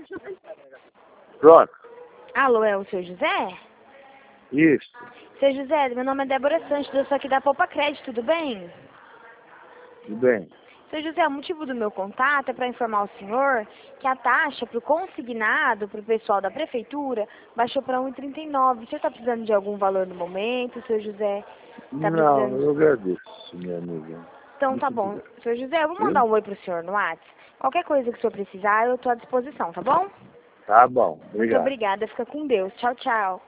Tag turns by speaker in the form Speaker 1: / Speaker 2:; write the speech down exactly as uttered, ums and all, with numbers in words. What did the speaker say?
Speaker 1: Pronto.
Speaker 2: Alô, é o seu José?
Speaker 1: Isso.
Speaker 2: Seu José, meu nome é Débora Santos, eu sou aqui da Poupa Crédito, tudo bem?
Speaker 1: Tudo bem.
Speaker 2: Seu José, o motivo do meu contato é para informar o senhor que a taxa para o consignado, para o pessoal da prefeitura, baixou para um e trinta e nove. O senhor está precisando de algum valor no momento, seu José? Tá
Speaker 1: Não,
Speaker 2: precisando...
Speaker 1: eu agradeço, minha amiga.
Speaker 2: Então tá
Speaker 1: Muito
Speaker 2: bom.
Speaker 1: obrigado.
Speaker 2: Seu José, eu vou
Speaker 1: Viu?
Speaker 2: mandar um oi pro senhor no WhatsApp. Qualquer coisa que o senhor precisar, eu estou à disposição, tá bom?
Speaker 1: Tá bom.
Speaker 2: Muito
Speaker 1: Obrigado.
Speaker 2: obrigada, fica com Deus. Tchau, tchau.